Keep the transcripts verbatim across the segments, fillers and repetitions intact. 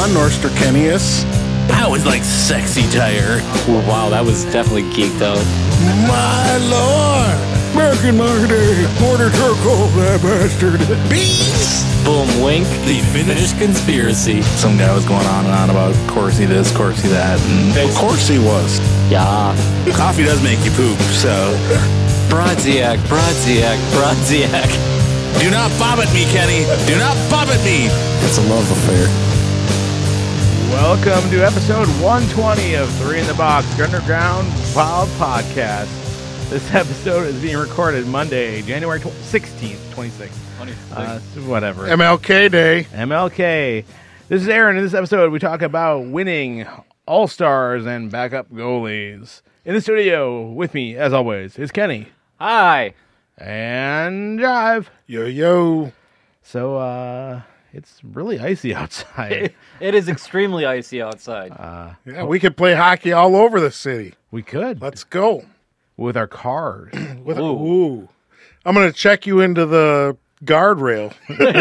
on, Norsterkenius. I was like sexy tire. Well, wow, that was definitely geeked out. My lord! American marketing, mortar turkle, that bastard. Beast! Boom, wink. The finished conspiracy. Some guy was going on and on about Corsi this, Corsi that. And Of course he was. Yeah. coffee does make you poop, so Brodziak, Brodziak, Brodziak. do not bob at me, Kenny. Do not bob at me. It's a love affair. Welcome to episode one twenty of Three in the Box, your Underground Wild Podcast. This episode is being recorded Monday, January sixteenth, twenty-sixth. Uh, whatever. M L K Day. M L K. This is Aaron. In this episode, we talk about winning all-stars and backup goalies. In the studio with me, as always, is Kenny. Hi. And Jive. Yo, yo. So, uh, it's really icy outside. It is extremely icy outside. Uh, Yeah, we could play hockey all over the city. we could. Let's go. With our cars. With Ooh. ooh. I'm going to check you into the guardrail.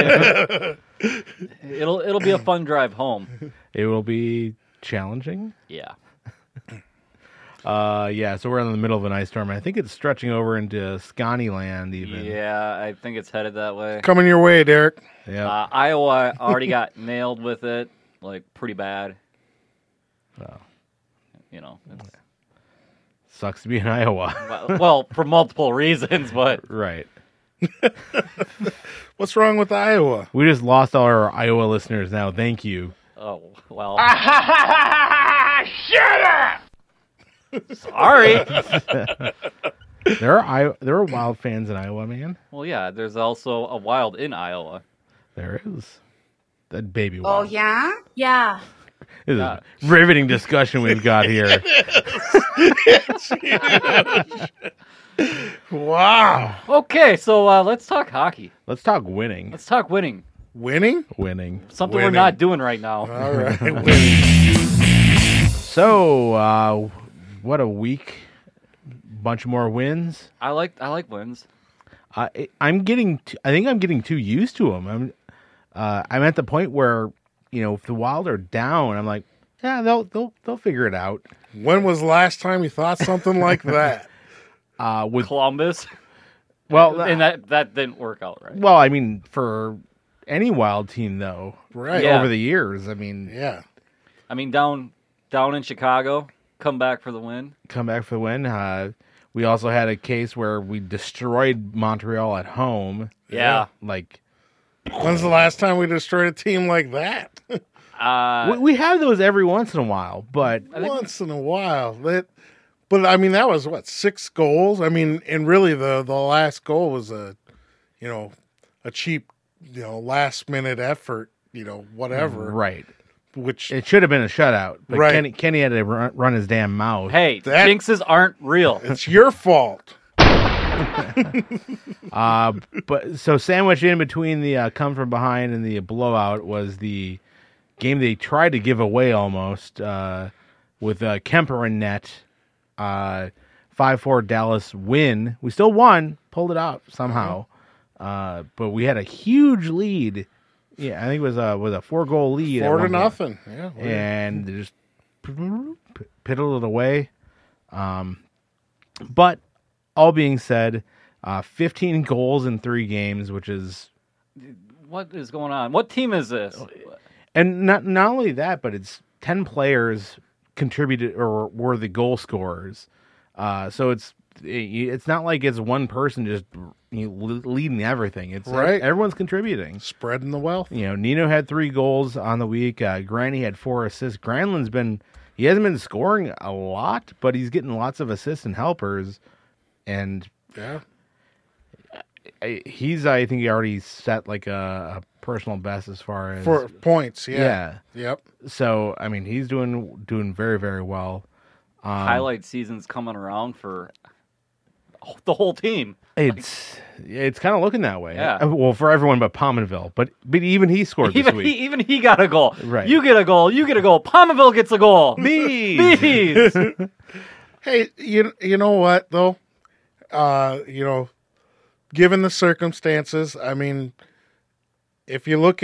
It'll it'll be a fun drive home. It will be challenging. Yeah. Uh, yeah, so we're in the middle of an ice storm. I think it's stretching over into Scottyland even. Yeah, I think it's headed that way. Coming your way, Derek. Yeah. Uh, Iowa already got nailed with it, like pretty bad. Well, You know, it's, sucks to be in Iowa. well, well, for multiple reasons, but Right. What's wrong with Iowa? We just lost all our Iowa listeners now. Thank you. oh well. Shut up! Sorry. There are I- there are Wild fans in Iowa, man. Well, yeah. There's also a Wild in Iowa. There is. That baby Oh, Wild. yeah? Yeah. This is Yeah. a riveting discussion we've got here. Wow. Okay, so uh, let's talk hockey. Let's talk winning. Let's talk winning. Winning? Winning. Something we're Winning. not doing right now. All right. Winning. So, uh, what a week. Bunch more wins. I like I like wins. Uh, I- I'm getting. T- I think I'm getting too used to them. I'm. Uh, I'm at the point where, you know, if the Wild are down, I'm like, yeah, they'll they'll they'll figure it out. When was the last time you thought something like that? Uh, with Columbus, well, and that that didn't work out right. well, I mean, for any Wild team though, Right. Yeah. over the years, I mean, Yeah. I mean, down down in Chicago, come back for the win. come back for the win. Uh, we also had a case where we destroyed Montreal at home. Yeah. Like When's the last time we destroyed a team like that? Uh, we, we have those every once in a while, but I think- Once in a while. That, but I mean, that was what, six goals? I mean, and really the, the last goal was a, you know, a cheap, you know, last minute effort, you know, whatever. right. Which, It should have been a shutout. But Right. Kenny, Kenny had to run, run his damn mouth. hey, That- jinxes aren't real. it's your fault. Uh, but so sandwiched in between the uh, come from behind and the blowout was the game they tried to give away almost uh, with uh, Kemper in net. Uh, five four Dallas win. We still won, pulled it out somehow. Uh, but we had a huge lead. Yeah, I think it was a was a four goal lead. at Four to one point. nothing. Yeah. And they just piddled it away. Um, but all being said, uh, fifteen goals in three games, which is, What is going on? What team is this? and not not only that, but it's ten players contributed or were the goal scorers. Uh, so it's it's not like it's one person just you know, leading everything. It's Right. everyone's contributing. Spreading the wealth. You know, Nino had three goals on the week. Uh, Granny had four assists. Granlund's been he hasn't been scoring a lot, but he's getting lots of assists and helpers. And Yeah. I, he's I think he already set like a, a personal best as far as For points. Yeah. yeah. Yep. So I mean, he's doing doing very very well. Um, Highlight season's coming around for the whole team. It's it's kind of looking that way. Yeah. Uh, Well, for everyone but Pominville, but but even he scored Even this he, week. even he got a goal. Right. You get a goal. You get a goal. Palmerville gets a goal. Bees. Bees. Hey, you you know what though? Uh, you know, given the circumstances, I mean, if you look at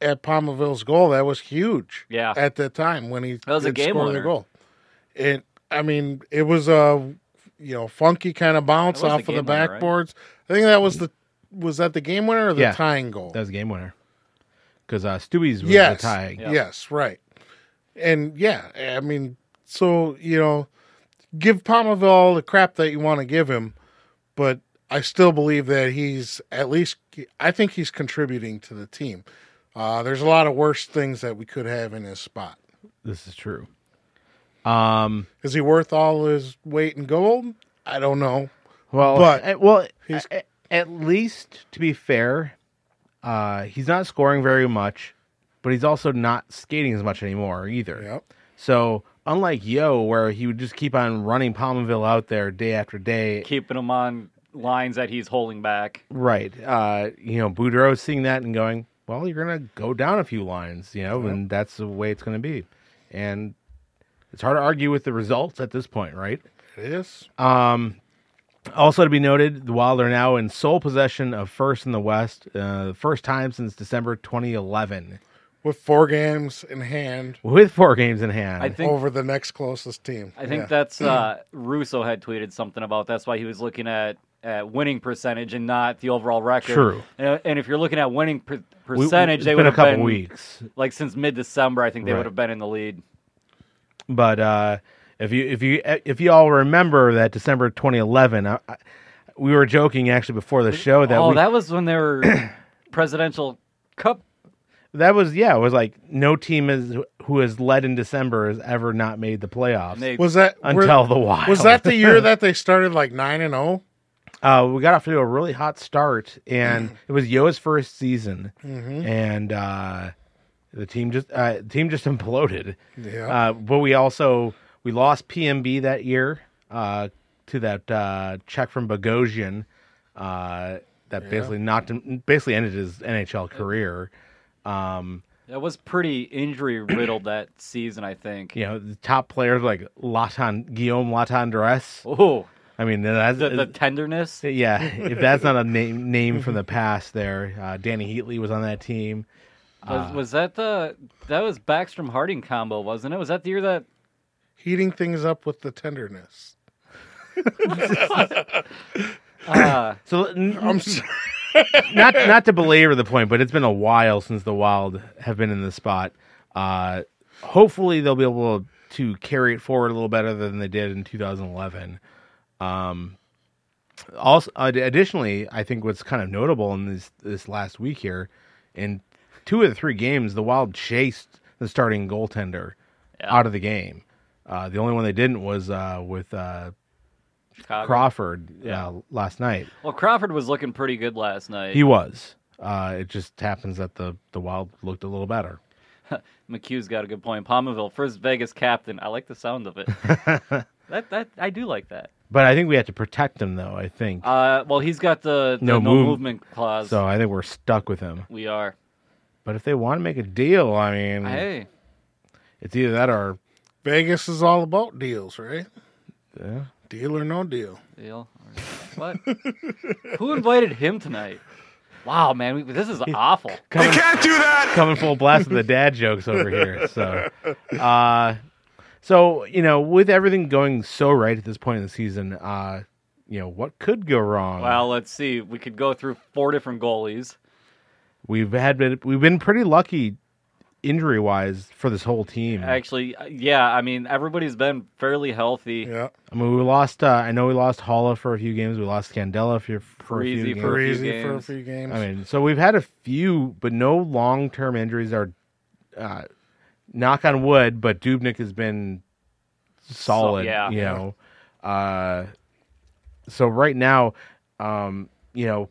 at Palmerville's goal, that was huge. Yeah. At that time when he That was a did game score winner. the goal. It, I mean, it was a you know funky kind of bounce That was off the of the game winner, right? backboards. I think that was the was that the game winner or the Yeah. tying goal? That was a game winner. Because uh, Stewie's was yes, the tie. Yeah. yes, right. And yeah, I mean, so you know, give Palmerville all the crap that you want to give him, but I still believe that he's at least. I think he's contributing to the team. Uh, there's a lot of worse things that we could have in his spot. This is true. Um, Is he worth all his weight in gold? I don't know. well, But uh, well, he's- a- at least to be fair, uh, he's not scoring very much, but he's also not skating as much anymore either. Yep. So unlike Yo, where he would just keep on running Palmerville out there day after day, Keeping him on lines that he's holding back. right? Uh, you know, Boudreaux's seeing that and going, "Well, you're gonna go down a few lines, you know, and that's the way it's gonna be." And it's hard to argue with the results at this point, right? It is. Um, also to be noted, the Wild are now in sole possession of first in the West, uh, the first time since December twenty eleven, With four games in hand with four games in hand. I think over the next closest team. I think Yeah. that's uh, Russo had tweeted something about. That's why he was looking at, at winning percentage and not the overall record. True. And, and if you're looking at winning per, We- percentage, it's they been would a have couple been weeks, like since mid December. I think they Right. would have been in the lead. but uh, if you if you if you all remember that December twenty eleven, I, I, we were joking actually before the show that oh, we, that was when they were presidential cup. that was yeah, it was like no team is who has led in December has ever not made the playoffs And they, Was that until were- the Wild. Was that the year that they started like nine and zero? Uh, we got off to a really hot start, and it was Yo's first season, Mm-hmm. and uh, the team just uh, the team just imploded. Yeah. Uh, but we also we lost P M B that year uh, to that uh, check from Bogosian uh, that basically knocked him, basically ended his N H L career. Um, that was pretty injury riddled that season. I think. you know, the top players like Latan Guillaume Latendresse. Oh, I mean, that's the, the tenderness. yeah. If that's not a name name from the past, there, uh, Danny Heatley was on that team. Was, was that the that was Backstrom Harding combo, wasn't it? Was that the year that Heating things up with the tenderness. uh, So n- I'm sorry. not not to belabor the point, but it's been a while since the Wild have been in the spot. Uh, hopefully, they'll be able to carry it forward a little better than they did in two thousand eleven. Um, also, uh, additionally, I think what's kind of notable in this this last week here, in two of the three games, the Wild chased the starting goaltender Yeah. out of the game. Uh, the only one they didn't was uh, with uh, Chicago? Crawford uh, last night. Well, Crawford was looking pretty good last night. He was. Uh, it just happens that the, the Wild looked a little better. McHugh's got a good point. Palmerville, first Vegas captain. I like the sound of it. that that I do like that. But I think we have to protect him, though, I think. Uh, well, he's got the, the No no, move- movement clause. So I think we're stuck with him. We are. But if they want to make a deal, I mean, Hey, it's either that or Vegas is all about deals, right? yeah. Deal or no deal. deal. What? Who invited him tonight? Wow, man, we, this is awful. coming, coming full blast with the dad jokes over here. So, uh, so you know, with everything going so right at this point in the season, uh, you know, what could go wrong? Well, let's see. We could go through four different goalies. we've had been, we've been pretty lucky injury wise for this whole team. Actually, uh, yeah, I mean, everybody's been fairly healthy. Yeah. I mean, we lost. Uh, I know we lost Holla for a few games. We lost Scandella for, for a few Parisi games. for a few Easy for a games. few games. I mean, so we've had a few, but no long term injuries. Are uh, knock on wood, but Dubnik has been solid. yeah. you know. Uh, so right now, um, you know,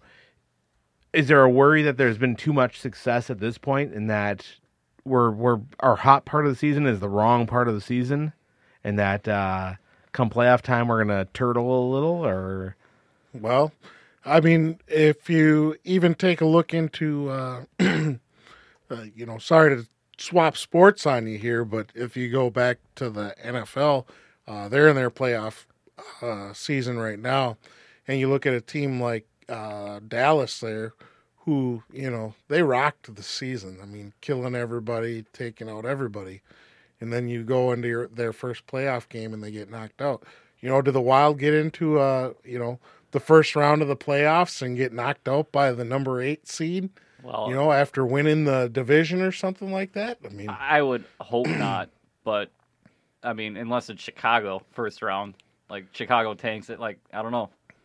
is there a worry that there's been too much success at this point, and that we're we're our hot part of the season is the wrong part of the season, and that uh, come playoff time we're gonna turtle a little, or Well, I mean, if you even take a look into, uh, uh, you know, sorry to swap sports on you here, but if you go back to the N F L, uh, they're in their playoff uh, season right now, and you look at a team like uh, Dallas there, who, you know, they rocked the season. I mean, killing everybody, taking out everybody. And then you go into your, their first playoff game and they get knocked out. You know, do the Wild get into, uh, you know, the first round of the playoffs and get knocked out by the number eight seed? Well, You know, after winning the division or something like that? I mean, I would hope not, but I mean, unless it's Chicago first round, like Chicago tanks it. Like I don't know.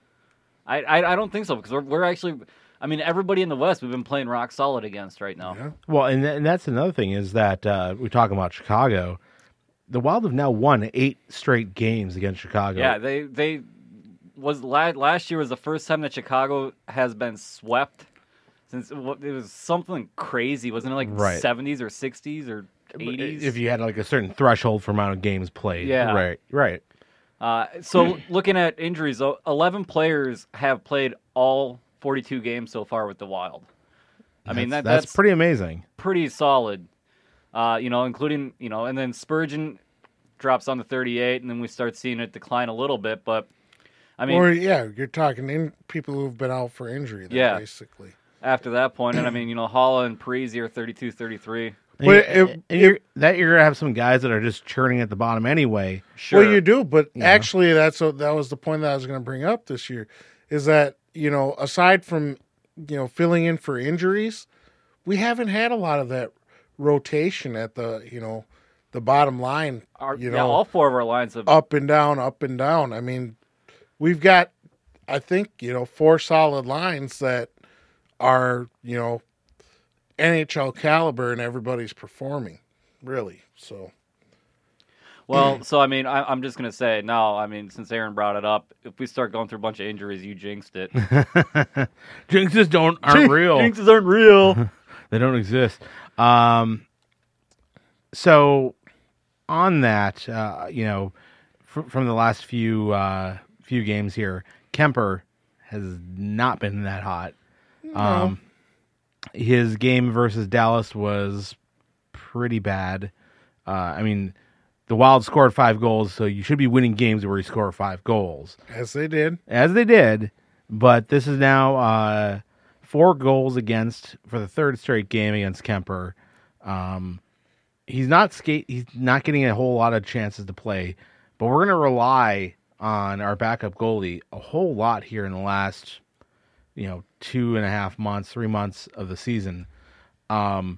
I I, I don't think so because we're we're actually. I mean, everybody in the West we've been playing rock solid against right now. yeah. Well, and, th- and that's another thing is that uh, we're talking about Chicago. The Wild have now won eight straight games against Chicago. Yeah, they they was last, last year was the first time that Chicago has been swept since it wa- it was something crazy, wasn't it? Like Right. seventies or sixties or eighties. If you had like a certain threshold for amount of games played. Yeah. Right, right. Uh, so looking at injuries, though, eleven players have played all forty-two games so far with the Wild. I mean That's- that that's, that's pretty amazing. pretty solid. Uh, you know, including you know, and then Spurgeon drops on the thirty-eight, and then we start seeing it decline a little bit. But I mean, or, yeah, you're talking in people who've been out for injury, there, Yeah. basically. after that point, and I mean, you know, Holla and Parisi are thirty-two, thirty-three. And, Well, you- it- and you're, that you're gonna have some guys that are just churning at the bottom anyway. Sure. Well, you do, but Yeah. actually, that's what, that was the point that I was going to bring up this year, is that you know, aside from you know filling in for injuries, we haven't had a lot of that rotation at the you know the bottom line. Our, you yeah, know, all four of our lines have. up and down, up and down. I mean, we've got, I think, you know, four solid lines that are you know N H L caliber, and everybody's performing really. So. Well, so I mean, I, I'm just gonna say now. I mean, since Aaron brought it up, if we start going through a bunch of injuries, you jinxed it. Jinxes don't aren't real. Jinxes aren't real. They don't exist. Um, so on that, uh, you know, fr- from the last few uh, few games here, Kemper has not been that hot. Um, his game versus Dallas was pretty bad. Uh, I mean, the Wild scored five goals, so you should be winning games where you score five goals. As they did. As they did, but this is now uh, four goals against for the third straight game against Kemper. Um, he's not skate. He's not getting a whole lot of chances to play, but we're going to rely on our backup goalie a whole lot here in the last, you know, two and a half months, three months of the season. Um,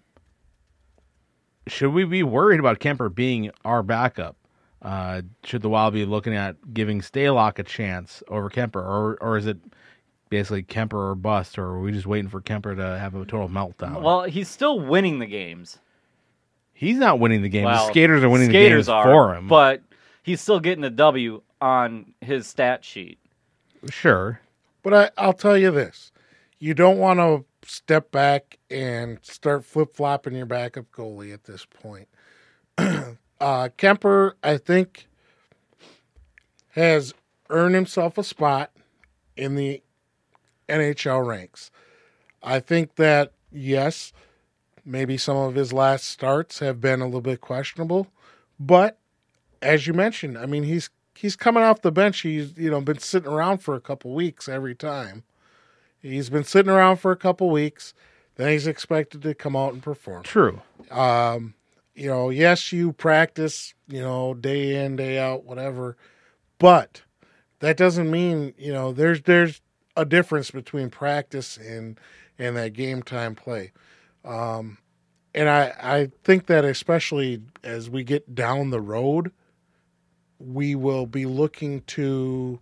should we be worried about Kemper being our backup? Uh, should the Wild be looking at giving Stalock a chance over Kemper, or or is it basically Kemper or bust, or are we just waiting for Kemper to have a total meltdown? Well, he's still winning the games. He's not winning the game. Well, the skaters are winning skaters the games are, for him. but he's still getting a W on his stat sheet. Sure. But I, I'll tell you this: you don't want to step back and start flip flopping your backup goalie at this point. uh, Kemper, I think, has earned himself a spot in the N H L ranks. I think that yes, maybe some of his last starts have been a little bit questionable, but as you mentioned, I mean he's he's coming off the bench. He's you know been sitting around for a couple weeks every time. He's been sitting around for a couple weeks. Then he's expected to come out and perform. True. Um, you know, yes, you practice, you know, day in, day out, whatever, but that doesn't mean, you know, there's there's a difference between practice and and that game time play. Um, and I I think that especially as we get down the road, we will be looking to,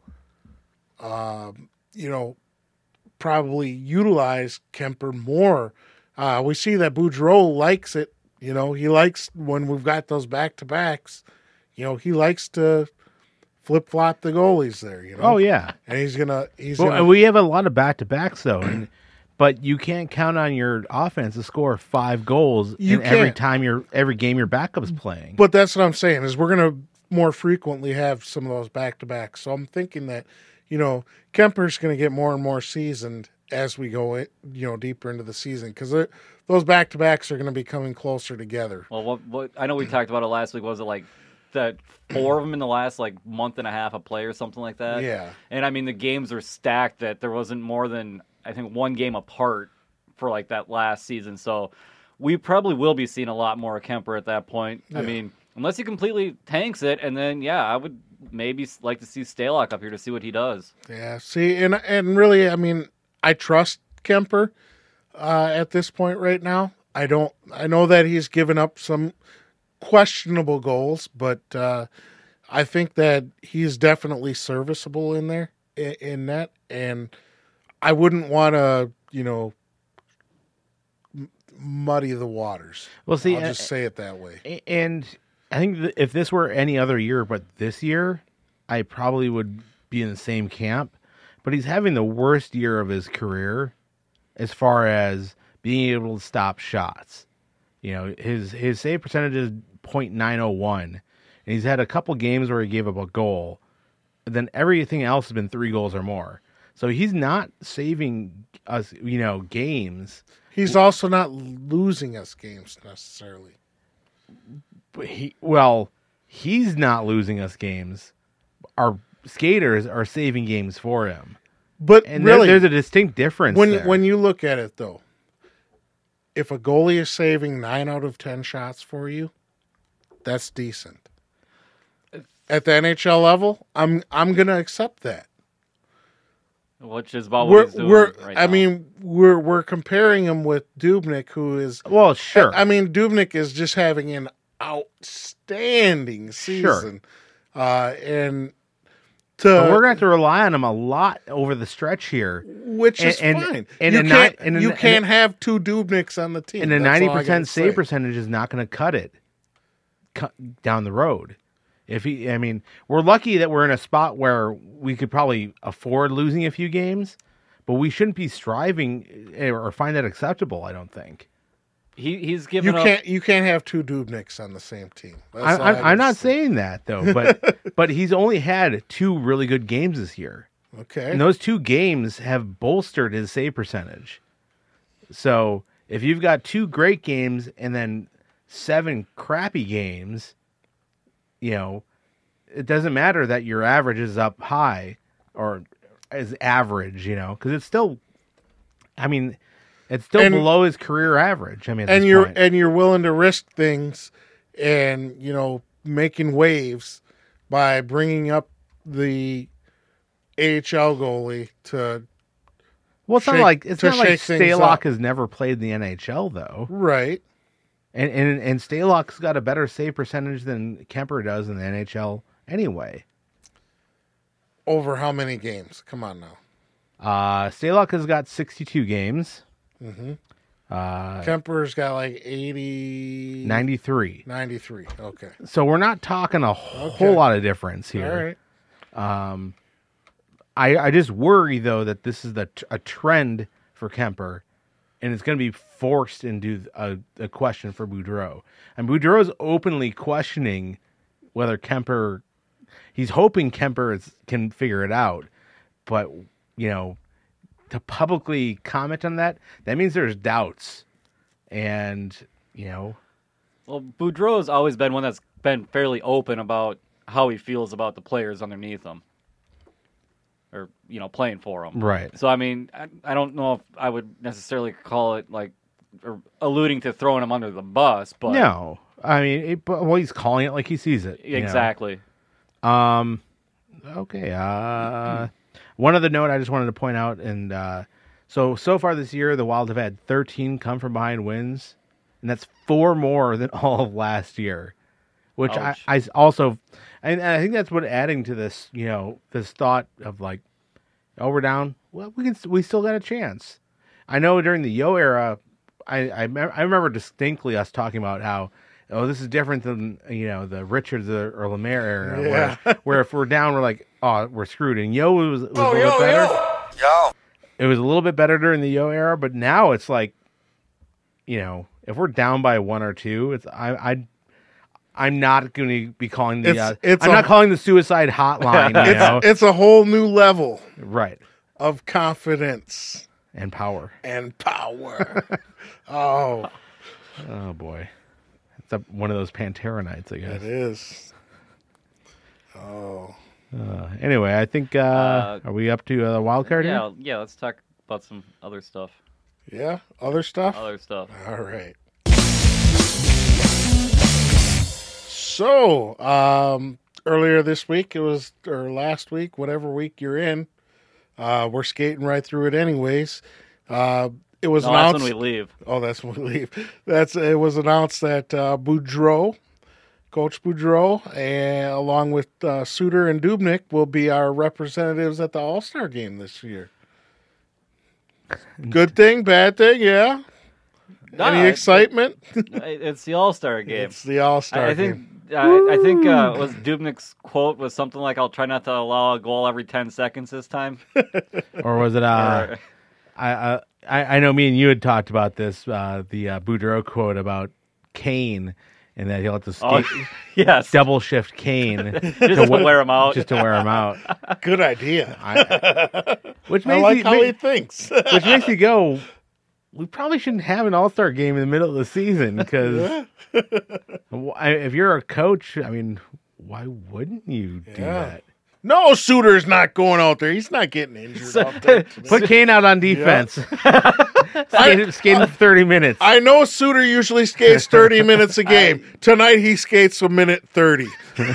um, you know, probably utilize Kemper more. Uh, we see that Boudreau likes it. You know, he likes when we've got those back to backs. You know, he likes to flip flop the goalies there. You know. Oh yeah. And he's gonna. He's Well, gonna. we have a lot of back to backs though, and, but you can't count on your offense to score five goals You in every can't. time you're every game your backup's playing. But that's what I'm saying is we're gonna more frequently have some of those back to backs. So I'm thinking that, you know, Kemper's gonna get more and more seasoned as we go, in, you know, deeper into the season because those back to backs are going to be coming closer together. Well, what what I know we talked about it last week. Was it like that four of them in the last like month and a half a play or something like that? Yeah. And I mean the games are stacked that there wasn't more than I think one game apart for like that last season. So we probably will be seeing a lot more of Kemper at that point. Yeah. I mean, unless he completely tanks it, and then yeah, I would maybe like to see Stalock up here to see what he does. Yeah, see, and and really, I mean, I trust Kemper uh, at this point right now. I don't. I know that he's given up some questionable goals, but uh, I think that he's definitely serviceable in there in, in that, and I wouldn't want to, you know, m- muddy the waters. Well, see, I'll uh, just say it that way. A- And I think that if this were any other year but this year, I probably would be in the same camp. But he's having the worst year of his career as far as being able to stop shots. You know, his his save percentage is point nine oh one, and he's had a couple games where he gave up a goal. Then everything else has been three goals or more. So he's not saving us, you know, games. He's also not losing us games necessarily. But he, well, he's not losing us games. Our skaters are saving games for him. But And there- really, there's a distinct difference when there. when you look at it though, if a goalie is saving nine out of ten shots for you, that's decent. At the N H L level, I'm I'm gonna accept that. Which is about We're what he's doing we're right I now. mean we're we're comparing him with Dubnyk, who is well, sure. I mean Dubnyk is just having an outstanding season, uh, and to but we're going to have to rely on him a lot over the stretch here. which is and- and- fine. and you a ni- can't and a- you and a- can't have two Dubnyks on the team. And a That's all I ninety percent gotta save say. percentage is not going to cut it cut down the road. If he, I mean, we're lucky that we're in a spot where we could probably afford losing a few games, but we shouldn't be striving eh, or find that acceptable. I don't think. he he's You given up. can't you can't have two Dubnyks on the same team. That's I, all I'm, gotta I'm not say. saying that though, but but he's only had two really good games this year, Okay. and those two games have bolstered his save percentage. So if you've got two great games and then seven crappy games, you know, it doesn't matter that your average is up high or is average, you know, because it's still, I mean, it's still And- below his career average. I mean, at and this you're point. and you're willing to risk things, and you know making waves by bringing up the A H L goalie to well, it's not shake- like it's to not like shake things Stalock up. has never played in the N H L though, right. and and and Stalock's got a better save percentage than Kemper does in the N H L anyway. Over how many games? Come on now. Uh, Stalock has got sixty-two games, hmm uh, Kemper's got like eighty, ninety-three. ninety-three. Okay. So we're not talking a whole Okay. lot of difference here. All right. Um, I I just worry though that this is the a trend for Kemper, and it's going to be forced into a, a question for Boudreau. And Boudreau's openly questioning whether Kemper. He's hoping Kemper is, can figure it out, but you know, to publicly comment on that, that means there's doubts, and you know, Well, Boudreau has always been one that's been fairly open about how he feels about the players underneath him, or you know, playing for him. right? So I mean, I, I don't know if I would necessarily call it like or alluding to throwing him under the bus, but No, I mean, it, but, well, he's calling it like he sees it. you know? exactly. Um, okay. Uh, one other note I just wanted to point out, and uh, so so far this year, the Wild have had thirteen come from behind wins, and that's four more than all of last year. Which I, Ouch. I also, and I think that's what adding to this, you know, this thought of like, oh, we're down. Well, we can, we still got a chance. I know during the Yo era, I I, me- I remember distinctly us talking about how. Oh, this is different than, you know, the Richards or, or Lemaire era, Yeah. where, where if we're down, we're like, oh, we're screwed. And Yo was, was a little bit better. Yo. It was a little bit better during the Yo era, but now it's like, you know, if we're down by one or two, it's I I I'm not going to be calling the. It's- uh, it's I'm a- not calling the suicide hotline. You know, It's a whole new level right? of confidence And power. and power. Oh, Oh boy, it's a, one of those Pantera nights, I it guess. is. Oh, Uh, anyway, I think uh, Uh, are we up to uh, the wild card? here? Yeah, yeah. Let's talk about some other stuff. Yeah. Other stuff. Other stuff. All right. So, um, earlier this week, it was, or last week, whatever week you're in, uh, we're skating right through it anyways. Uh, it was No, that's announced. when we leave. Oh, that's when we leave. That's it was announced that uh, Boudreau, Coach Boudreau, and along with uh, Suter and Dubnik, will be our representatives at the All Star game this year. Good thing, bad thing, yeah. No, Any it- excitement? it- It's the All Star game. It's the All Star I, I game. think I, I think uh, was Dubnik's quote was something like, "I'll try not to allow a goal every ten seconds this time." Or was it? Uh, Or- I, uh, I I know me and you had talked about this. Uh, the uh, Boudreaux quote about Kane and that he'll have to skate oh, yes, double shift Kane just to wa- wear him out. just to wear him out. Good idea. I, which I makes like you, how ma- he thinks. which makes you go. We probably shouldn't have an All Star game in the middle of the season because if you're a coach, I mean, why wouldn't you do Yeah. that? No, Suter's not going out there. He's not getting injured out there. today. Put Kane out on defense. Skate, skate for thirty minutes. I know Suter usually skates thirty minutes a game. Tonight he skates a minute thirty.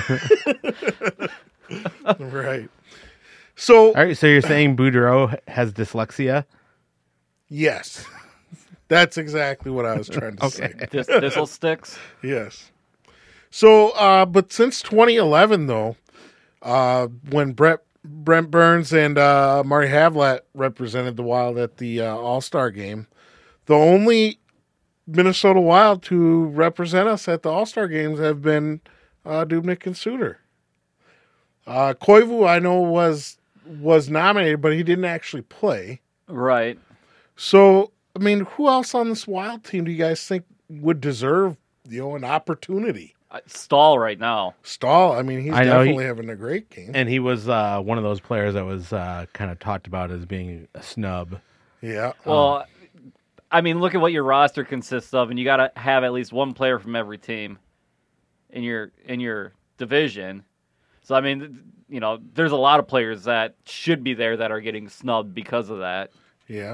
Right. So, All right, so you're saying Boudreaux has dyslexia? yes. That's exactly what I was trying to say. This thistle sticks. Yes. So, uh, but since twenty eleven, though, uh, when Brett Brent Burns and uh, Murray Havlat represented the Wild at the uh, All-Star game, the only Minnesota Wild to represent us at the All-Star games have been uh, Dubnyk and Suter. Uh, Koivu, I know, was was nominated, but he didn't actually play. Right. So, I mean, who else on this Wild team do you guys think would deserve, you know, an opportunity? Uh, Stall right now. Stahl, I mean, he's I know he- definitely having a great game. And he was uh, one of those players that was uh, kind of talked about as being a snub. Yeah. Well, I mean, look at what your roster consists of, and you got to have at least one player from every team in your in your division. So, I mean, th- you know, there's a lot of players that should be there that are getting snubbed because of that. Yeah.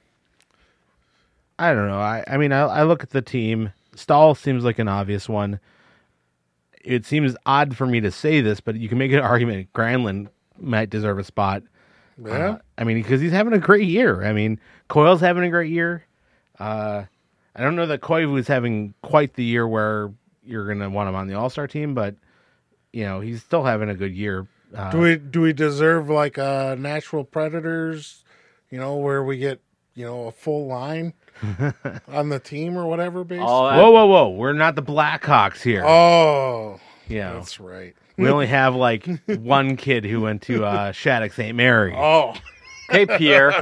I don't know. I, I mean, I, I look at the team. Stahl seems like an obvious one. It seems odd for me to say this, but you can make an argument Granlund might deserve a spot. Yeah. Uh, I mean, because he's having a great year. I mean, Coyle's having a great year. Uh, I don't know that Koivu is having quite the year where you're going to want him on the All-Star team, but, you know, he's still having a good year. Uh, do we do we deserve like a Natural Predators, you know, where we get, you know, a full line on the team or whatever, basically? All that, whoa, whoa, whoa. We're not the Blackhawks here. Oh, you know, that's right. we only have like one kid who went to uh, Shattuck Saint Mary. Oh, hey, Pierre.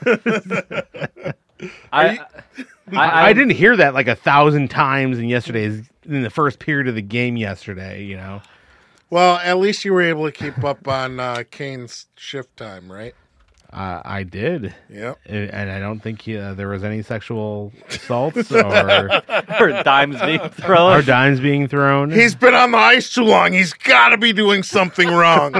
I, I, I, I didn't hear that like a thousand times in yesterday's in the first period of the game yesterday. You know, well, at least you were able to keep up on uh, Kane's shift time, right? uh, I did, Yep. and I don't think uh, there was any sexual assaults or or dimes being thrown. or dimes being thrown. He's been on the ice too long. He's got to be doing something wrong.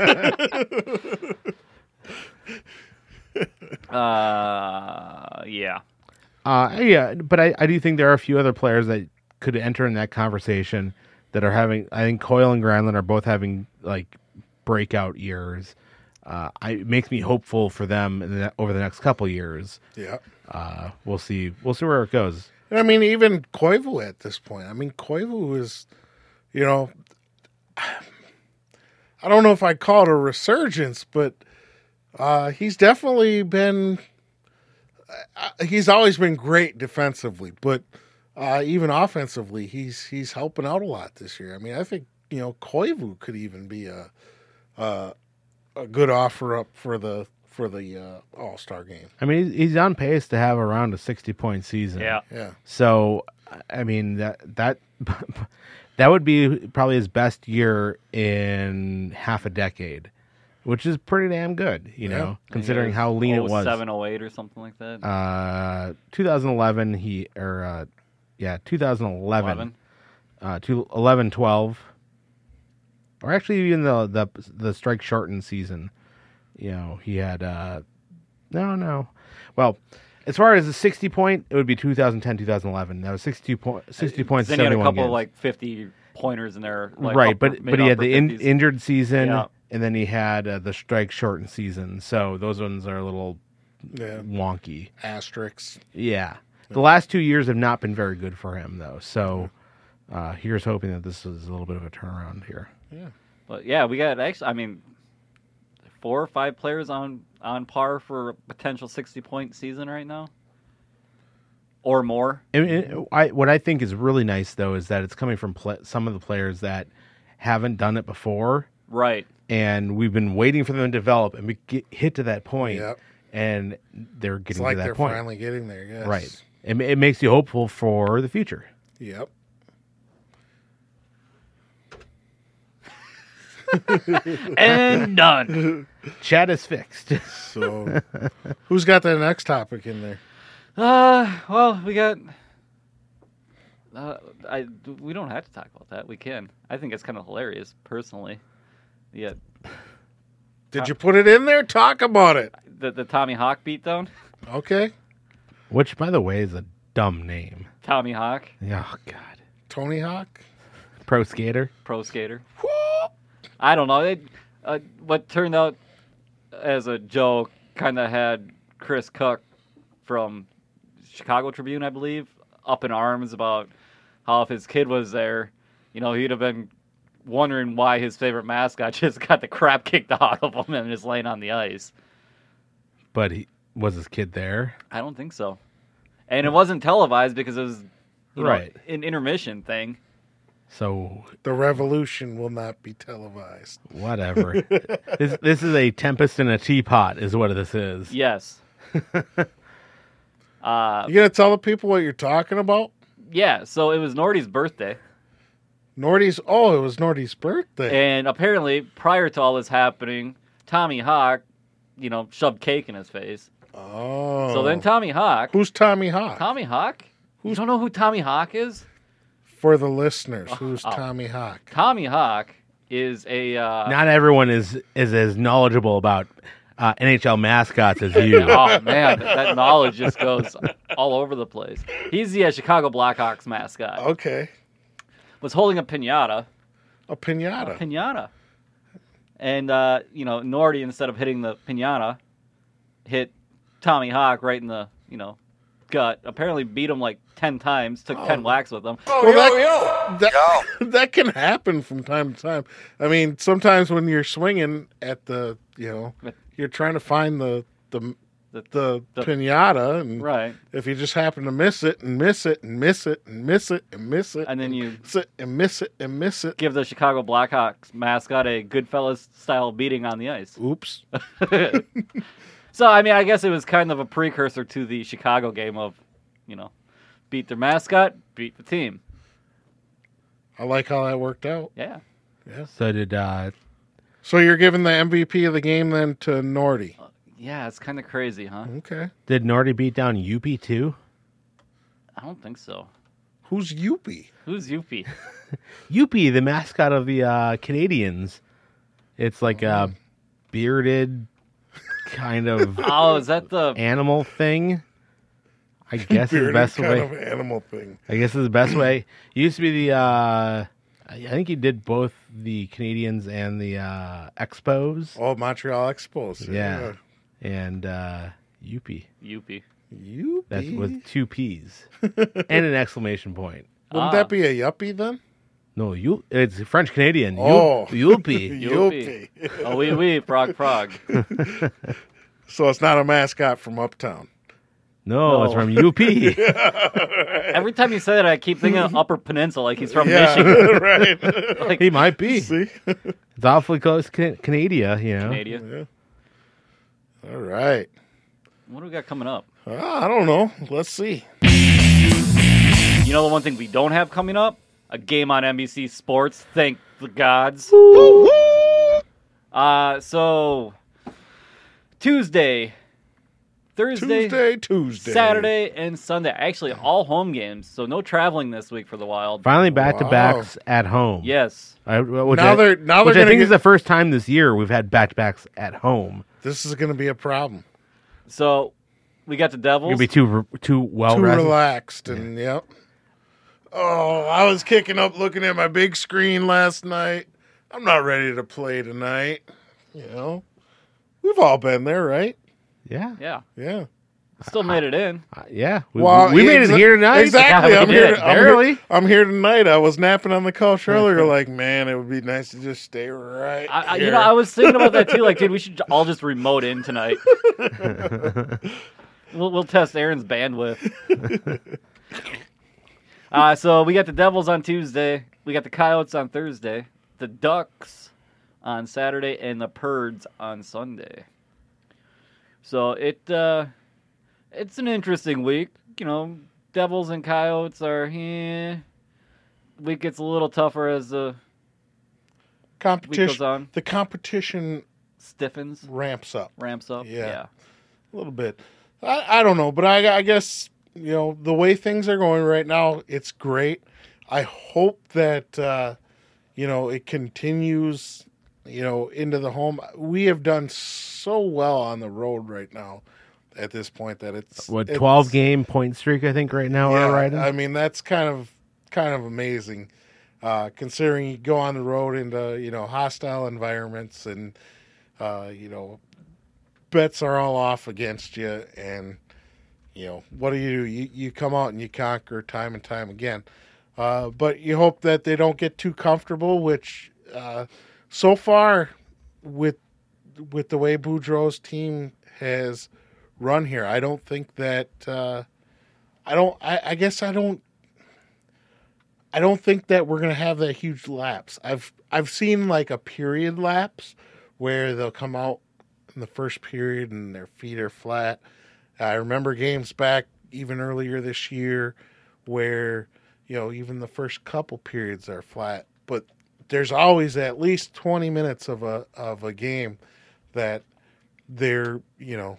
Uh, yeah. Uh, yeah, but I, I do think there are a few other players that could enter in that conversation that are having. I think Coyle and Granlund are both having like breakout years. Uh, I, it makes me hopeful for them in the, over the next couple years. Yeah. Uh, we'll see. We'll see where it goes. I mean, even Koivu at this point. I mean, Koivu is, you know, I don't know if I'd call it a resurgence, but uh, he's definitely been. Uh, he's always been great defensively, but uh, even offensively, he's he's helping out a lot this year. I mean, I think you know Koivu could even be a a, a good offer up for the for the uh, All Star game. I mean, he's, he's on pace to have around a sixty point season. Yeah. Yeah. So, I mean that that that would be probably his best year in half a decade, which is pretty damn good, you Yeah. know, considering how lean it was. seven oh eight or something like that. Uh, twenty eleven, he or uh, yeah, twenty eleven, eleven. uh, to eleven twelve, or actually even the the the strike shortened season. You know, he had uh, no, no. Well, As far as the sixty point, it would be two thousand ten, two thousand eleven. That was sixty-two, point, sixty points, Then he had a seventy-one couple games. like fifty pointers in there. Like right, upper, but mid, but he had upper the in, fifties. injured season, Yeah. and then he had uh, the strike shortened season. So those ones are a little Yeah. wonky. Asterisks. Yeah. The last two years have not been very good for him, though. So uh, here's hoping that this is a little bit of a turnaround here. But yeah, we got actually. I mean, four or five players on on par for a potential sixty point season right now, or more. And, and I, what I think is really nice, though, is that it's coming from pl- some of the players that haven't done it before, Right. and we've been waiting for them to develop and we get hit to that point, Yep. and they're It's getting like to that they're point. finally getting there. Yes. Right. It, it makes you hopeful for the future. Yep. And done. Chat is fixed. So, who's got the next topic in there? Uh, well, we got. Uh, I we don't have to talk about that. We can. I think it's kind of hilarious, personally. Yeah, Did you put it in there? Talk about it. the the Tommy Hawk beatdown. Okay. Which, by the way, is a dumb name. Tommy Hawk, Oh, God. Tony Hawk. Pro skater. pro skater. I don't know. It, uh, what turned out as a joke kind of had Chris Cook from Chicago Tribune, I believe, up in arms about how if his kid was there, you know, he'd have been wondering why his favorite mascot just got the crap kicked out of him and just laying on the ice. But he was his kid there? I don't think so. And it wasn't televised because it was you know, Right. an intermission thing. So, The revolution will not be televised. whatever. this, this is a tempest in a teapot, is what this is. Yes. uh, You gonna tell the people what you're talking about? yeah, so it was Nordy's birthday. Nordy's. Oh, it was Nordy's birthday. And apparently, prior to all this happening, Tommy Hawk, you know, shoved cake in his face. Oh. So then Tommy Hawk... Who's Tommy Hawk? Tommy Hawk? You don't know who Tommy Hawk is? For the listeners, who's oh. Tommy Hawk? Tommy Hawk is a... Uh, Not everyone is, is as knowledgeable about uh, N H L mascots as you. oh, man, that knowledge just goes all over the place. He's the uh, Chicago Blackhawks mascot. Okay. Was holding a piñata. A pinata. Piñata. And, uh, you know, Nordy, instead of hitting the piñata, hit Tommy Hawk right in the, you know, gut. Apparently beat him like ten times, took ten whacks with him. Well, that, that, that can happen from time to time. I mean, sometimes when you're swinging at the, you know, you're trying to find the the The- the, the- pinata, and Right. if you just happen to miss it and miss it and miss it and miss it and miss it, And then you miss it and miss it and miss it. give the Chicago Blackhawks mascot a Goodfellas style beating on the ice. Oops. So, I mean, I guess it was kind of a precursor to the Chicago game of, you know, beat their mascot, beat the team. I like how that worked out. Yeah. So did uh, So you're giving the M V P of the game then to Nordy. Yeah, it's kind of crazy, huh? Okay. did Nordy beat down Youpie too? I don't think so. Who's Youpie? Who's Youpie? Youpie, the mascot of the uh, Canadians. It's like a bearded kind of Oh, is that the... animal thing. I guess is the Bearded best kind way. of animal thing. I guess is the best way. He used to be the. Uh, I think he did both the Canadians and the uh, Expos. Oh, Montreal Expos. Yeah. And uh, Youpie. Youpie. Youpie. That's with two P's and an exclamation point. Wouldn't Ah. that be a yuppie then? No, you. It's French Canadian. Oh. Youpie. Youpie. Oh, wee wee, frog, frog. So it's not a mascot from Uptown. No, No. it's from U P. Every time you say that, I keep thinking of Upper Peninsula, like he's from Yeah, Michigan. right. Like He might be. See? It's awfully close to Canada, you know. Canadian. Yeah. All right. What do we got coming up? Uh, I don't know. Let's see. You know the one thing we don't have coming up? A game on N B C Sports. Thank the gods. Uh, so Tuesday, Thursday, Tuesday, Tuesday. Saturday, and Sunday. Actually, all home games. So no traveling this week for the Wild. Finally back to backs at home. Yes. I, which Now I, they're- now which they're I gonna think get- is the first time this year we've had back to backs at home. This is going to be a problem. So we got the Devils. You'll be too too well Too rested. relaxed and yep. Oh, I was kicking up looking at my big screen last night. I'm not ready to play tonight. You know, we've all been there, right? Yeah, Yeah, Yeah. still made it in. Uh, yeah. We, Well, we made exa- it here tonight. Exactly. Yeah, we I'm here. did. I'm Barely. here. I'm here tonight. I was napping on the couch earlier. Like, man, it would be nice to just stay right I, I, here. you know, I was thinking about that too. Like, dude, we should all just remote in tonight. we'll we'll test Aaron's bandwidth. uh, so we got the Devils on Tuesday. We got the Coyotes on Thursday. The Ducks on Saturday, and the Purds on Sunday. So it uh, it's an interesting week. You know, Devils and Coyotes are here. Week gets a little tougher as the week goes competition. on. The competition Stiffens, ramps up ramps up. Yeah. Yeah. a little bit. I, I don't know, but I, I guess you know the way things are going right now, it's great. I hope that uh, you know it continues. You know, into the home. We have done so well on the road right now. At this point, that it's What it's- twelve game point streak? I think right now Yeah, we're riding. I mean, that's kind of kind of amazing, uh, considering you go on the road into you know hostile environments and uh, you know bets are all off against you, and you know what do you do? You you come out and you conquer time and time again, uh, but you hope that they don't get too comfortable. Which uh, so far, with with the way Boudreau's team has run here, I don't think that. Uh, I don't. I, I guess I don't. I don't think that we're gonna have that huge lapse. I've I've seen like a period lapse where they'll come out in the first period and their feet are flat. I remember games back even earlier this year where you know even the first couple periods are flat, but there's always at least twenty minutes of a of a game that they're you know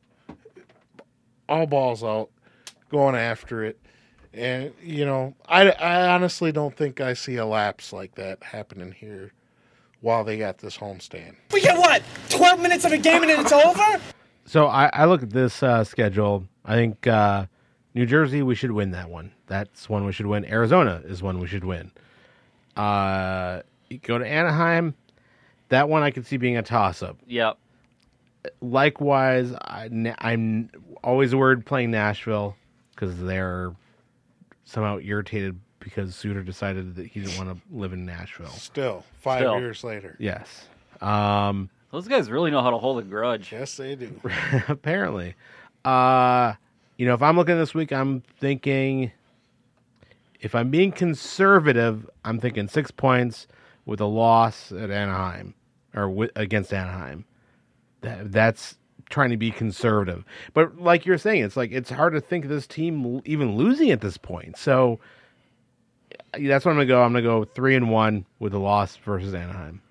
all balls out, going after it. And, you know, I, I honestly don't think I see a lapse like that happening here while they got this homestand. We get what? twelve minutes of a game and then it's over? So I, I look at this uh, schedule. I think uh, New Jersey, we should win that one. That's one we should win. Arizona is one we should win. Uh, you go to Anaheim. That one I could see being a toss-up. Yep. Likewise, I, I'm always worried playing Nashville because they're somehow irritated because Suter decided that he didn't want to live in Nashville. Still, five Still. years later. Yes. Um, Those guys really know how to hold a grudge. Yes, they do. apparently. Uh, you know, if I'm looking this week, I'm thinking, if I'm being conservative, I'm thinking six points with a loss at Anaheim or wi- against Anaheim. That, that's trying to be conservative. But like you're saying, it's like it's hard to think of this team l- even losing at this point. So that's what I'm going to go. I'm going to go three and one with a loss versus Anaheim.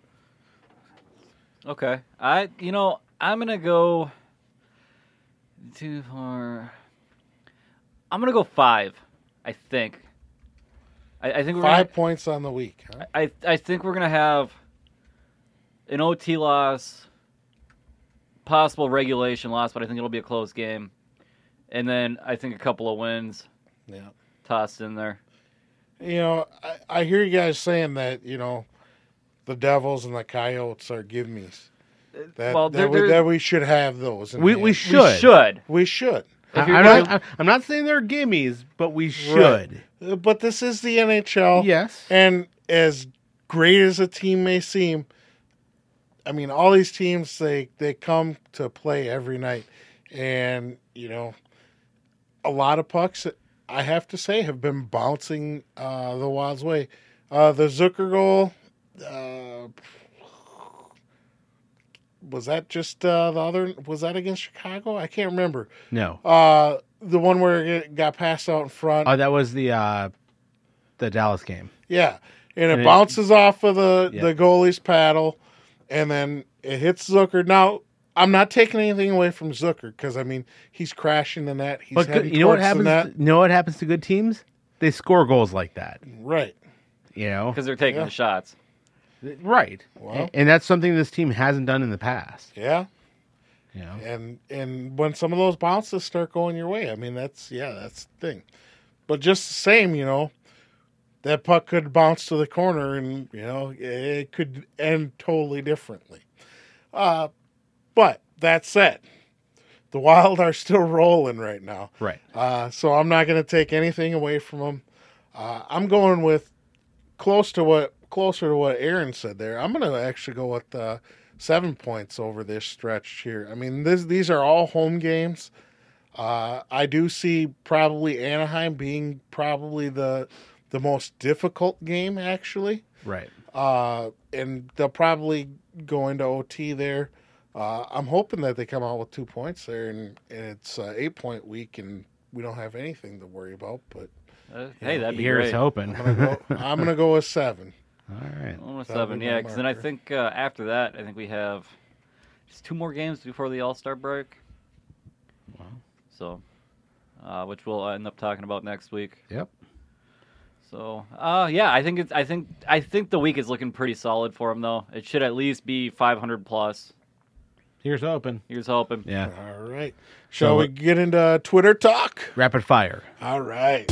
Okay. I you know, I'm gonna go too far. I'm gonna go five, I think. I, I think we're Five gonna, points on the week. Huh? I I think we're gonna have an O T loss, possible regulation loss, but I think it'll be a close game. And then I think a couple of wins Yeah. tossed in there. You know, I, I hear you guys saying that, you know, the Devils and the Coyotes are give me's. That, Well, that, they're- we, they're- that we should have those. in We hand. we We should. should. We should. I, If you're I'm, gonna- not, I'm not saying they're gimmies, but we should. Uh, But this is the N H L. Yes. And as great as a team may seem, I mean, all these teams, they, they come to play every night. And, you know, a lot of pucks, I have to say, have been bouncing uh, the Wild's way. Uh, the Zucker goal, uh, was that just uh, the other, was that against Chicago? I can't remember. No. Uh, the one where it got passed out in front. Oh, that was the uh, the Dallas game. Yeah, and it And it- bounces off of the, Yeah. the goalie's paddle, and then it hits Zucker. Now, I'm not taking anything away from Zucker because I mean he's crashing the net. He's But heading good, you know what towards the happens? net. You know what happens to good teams? They score goals like that. Right. You know, Because they're taking Yeah. the shots. right? Well. and, and that's something this team hasn't done in the past. Yeah. Yeah. And and when some of those bounces start going your way, I mean, that's, yeah, that's the thing. But just the same, you know, that puck could bounce to the corner and, you know, it could end totally differently. Uh, but that said, the Wild are still rolling right now. Right. Uh, so I'm not going to take anything away from them. Uh, I'm going with close to what closer to what Aaron said there. I'm going to actually go with uh, seven points over this stretch here. I mean, this, these are all home games. Uh, I do see probably Anaheim being probably the the most difficult game, actually. Right. Uh, and they'll probably go into O T there. Uh, I'm hoping that they come out with two points there, and, and it's uh, eight point week, and we don't have anything to worry about. But Uh, hey, that'd be Here's great. hoping. I'm gonna go. I'm gonna go with seven. All right. Almost That'll seven, be yeah. my Because then I marker. think uh, after that, I think we have just two more games before the All Star break. Wow. So, uh, which we'll end up talking about next week. Yep. So, uh, yeah, I think it's. I think. I think the week is looking pretty solid for him, though. It should at least be five hundred plus. Here's hoping. Here's hoping. Yeah. All right. Shall So- we get into Twitter talk? Rapid fire. All right.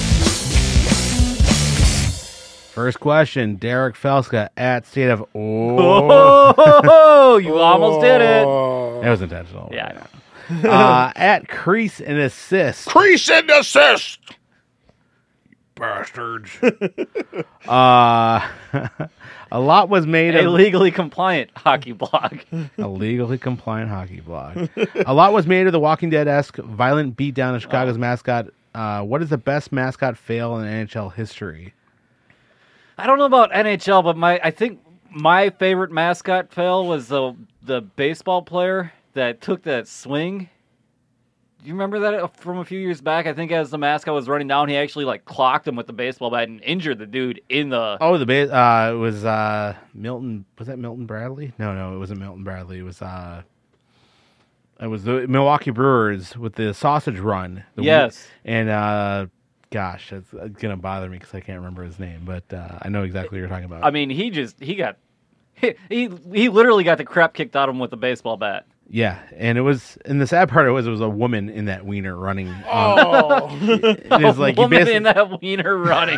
First question, Derek Felska at State of Oh. Oh, you almost did it. Oh. That was intentional. Yeah, I know. Uh, at Crease and Assist. Crease and assist. Bastards. Uh, a lot was made A of legally compliant hockey blog. a legally compliant hockey blog. A lot was made of the Walking Dead-esque violent beatdown of Chicago's mascot. Uh, what is the best mascot fail in N H L history? I don't know about N H L, but my I think my favorite mascot fail was the the baseball player that took that swing. Do you remember that from a few years back? I think as the mascot was running down, he actually like clocked him with the baseball bat and injured the dude in the. Oh, the ba- uh, it was uh, Milton. Was that Milton Bradley? No, no, it wasn't Milton Bradley. It was uh, it was the Milwaukee Brewers with the sausage run. The Yes. and uh, gosh, it's, it's gonna bother me because I can't remember his name, but uh, I know exactly what you're talking about. I mean, he just he got he he, he literally got the crap kicked out of him with a baseball bat. Yeah, and it was, and the sad part was it was a woman in that wiener running. On, Oh. it was like you Woman basically, in that wiener running.